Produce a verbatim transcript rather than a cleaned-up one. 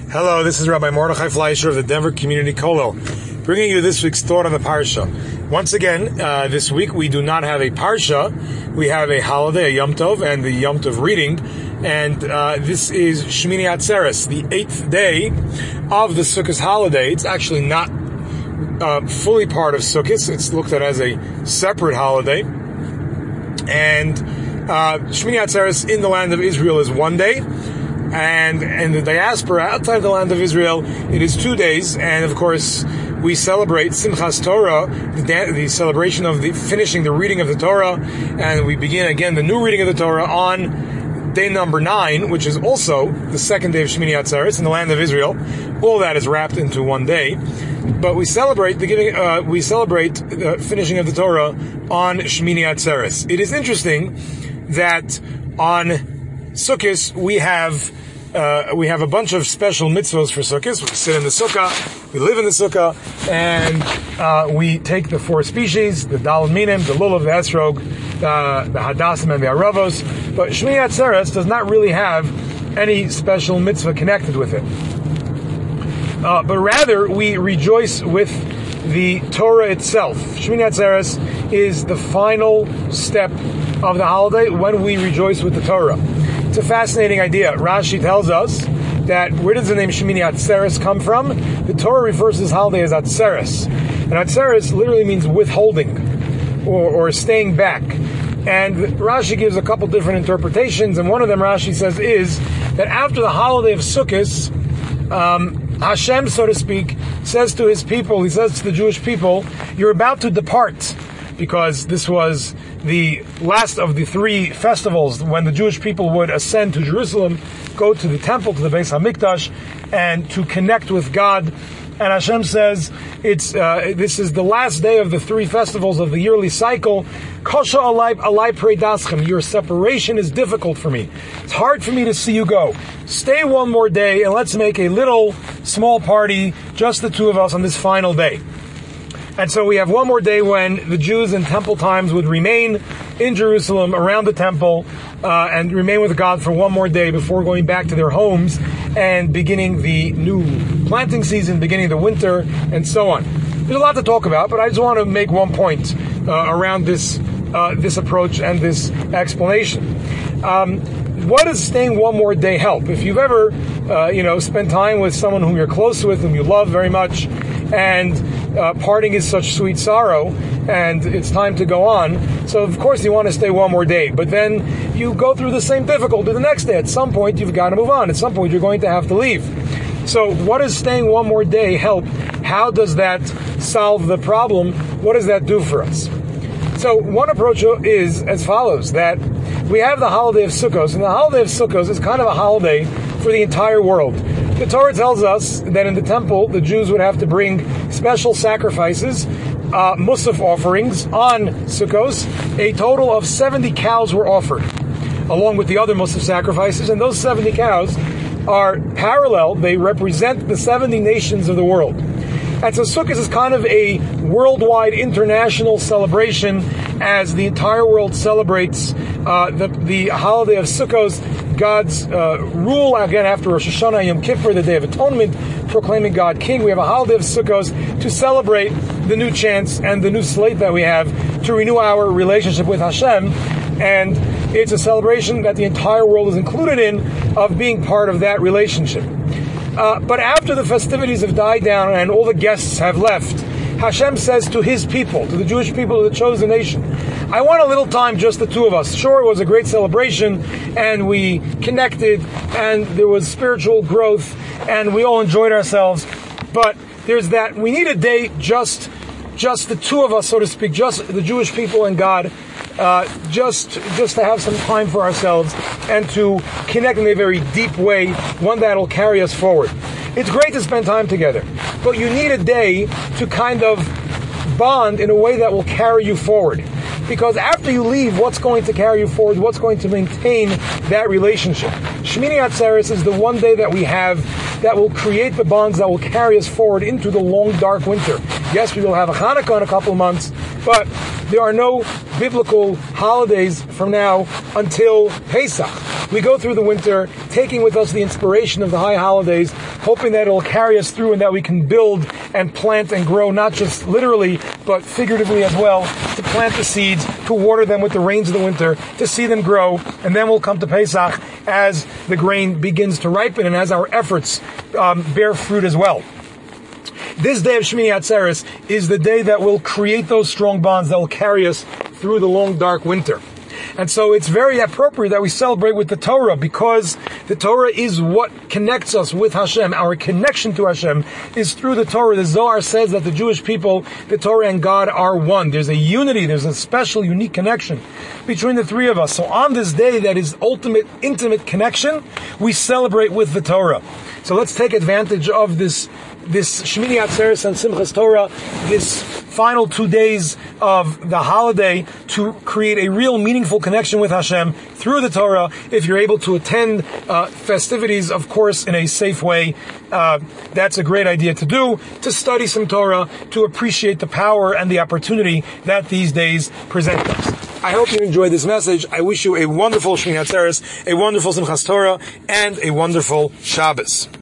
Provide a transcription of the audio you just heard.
Hello, this is Rabbi Mordechai Fleischer of the Denver Community Kollel, bringing you this week's thought on the Parsha. Once again, uh, this week we do not have a Parsha, we have a holiday, a Yom Tov, and the Yom Tov reading, and uh, this is Shmini Atzeres, the eighth day of the Sukkot holiday. It's actually not uh, fully part of Sukkot, it's looked at as a separate holiday, and uh, Shmini Atzeres in the land of Israel is one day, and in the diaspora outside the land of Israel, it is two days. And of course, we celebrate Simchas Torah, the, da- the celebration of the finishing the reading of the Torah, and we begin again the new reading of the Torah on day number nine, which is also the second day of Shmini Atzeres in the land of Israel. All that is wrapped into one day, but we celebrate the giving. Uh, we celebrate the finishing of the Torah on Shmini Atzeres. It is interesting that on Sukkot we have uh, we have a bunch of special mitzvos for Sukkot. We sit in the sukkah, we live in the sukkah, and uh, we take the four species: the Dal Minim, the Lulav, the Esrog, uh, the Hadassim, and the Aravos. But Shmini Atzeres does not really have any special mitzvah connected with it. Uh, but rather, we rejoice with the Torah itself. Shmini Atzeres is the final step of the holiday when we rejoice with the Torah. It's a fascinating idea. Rashi tells us that where does the name Shmini Atzeres come from? The Torah refers to this holiday as Atzeres. And Atzeres literally means withholding or, or staying back. And Rashi gives a couple different interpretations, and one of them, Rashi says, is that after the holiday of Sukkot, um, Hashem, so to speak, says to his people, he says to the Jewish people, you're about to depart, because this was the last of the three festivals when the Jewish people would ascend to Jerusalem, go to the temple, to the Beis HaMikdash, and to connect with God. And Hashem says, it's uh, this is the last day of the three festivals of the yearly cycle. Kosha alai alai preidaschem. Your separation is difficult for me. It's hard for me to see you go. Stay one more day, and let's make a little small party, just the two of us on this final day. And so we have one more day when the Jews in temple times would remain in Jerusalem around the temple uh, and remain with God for one more day before going back to their homes and beginning the new planting season, beginning the winter, and so on. There's a lot to talk about, but I just want to make one point uh, around this uh, this approach and this explanation. Um, what does staying one more day help? If you've ever, uh, you know, spent time with someone whom you're close with, whom you love very much, and uh, parting is such sweet sorrow, and it's time to go on, so of course you want to stay one more day, but then you go through the same difficulty the next day. At some point you've got to move on. At some point you're going to have to leave. So what does staying one more day help? How does that solve the problem? What does that do for us? So one approach is as follows, that we have the holiday of Sukkot, and the holiday of Sukkot is kind of a holiday for the entire world. The Torah tells us that in the temple, the Jews would have to bring special sacrifices, uh, musaf offerings on Sukkot. A total of seventy cows were offered, along with the other musaf sacrifices, and those seventy cows are parallel. They represent the seventy nations of the world. And so Sukkot is kind of a worldwide international celebration as the entire world celebrates uh, the, the holiday of Sukkot, God's uh, rule, again after Rosh Hashanah, Yom Kippur, the Day of Atonement, proclaiming God King. We have a holiday of Sukkot to celebrate the new chance and the new slate that we have to renew our relationship with Hashem. And it's a celebration that the entire world is included in, of being part of that relationship. Uh, but after the festivities have died down and all the guests have left, Hashem says to his people, to the Jewish people of the chosen nation, I want a little time, just the two of us. Sure, it was a great celebration, and we connected, and there was spiritual growth, and we all enjoyed ourselves, but there's that, we need a day just, just the two of us, so to speak, just the Jewish people and God, uh, just, just to have some time for ourselves, and to connect in a very deep way, one that'll carry us forward. It's great to spend time together, but you need a day to kind of bond in a way that will carry you forward. Because after you leave, what's going to carry you forward? What's going to maintain that relationship? Shmini Atzeres is the one day that we have that will create the bonds that will carry us forward into the long, dark winter. Yes, we will have a Hanukkah in a couple of months, but there are no biblical holidays from now until Pesach. We go through the winter, taking with us the inspiration of the high holidays, hoping that it will carry us through and that we can build and plant and grow, not just literally, but figuratively as well, to plant the seeds, to water them with the rains of the winter, to see them grow, and then we'll come to Pesach as the grain begins to ripen and as our efforts um, bear fruit as well. This day of Shmini Atzeres is the day that will create those strong bonds that will carry us through the long, dark winter. And so it's very appropriate that we celebrate with the Torah, because the Torah is what connects us with Hashem. Our connection to Hashem is through the Torah. The Zohar says that the Jewish people, the Torah and God are one. There's a unity, there's a special, unique connection between the three of us. So on this day that is ultimate, intimate connection, we celebrate with the Torah. So let's take advantage of this this Shmini Atzeres and Simchas Torah, this final two days of the holiday, to create a real meaningful connection with Hashem through the Torah. If you're able to attend uh, festivities, of course, in a safe way, uh, that's a great idea to do, to study some Torah, to appreciate the power and the opportunity that these days present us. I hope you enjoyed this message. I wish you a wonderful Shmini Atzeres, a wonderful Simchas Torah, and a wonderful Shabbos.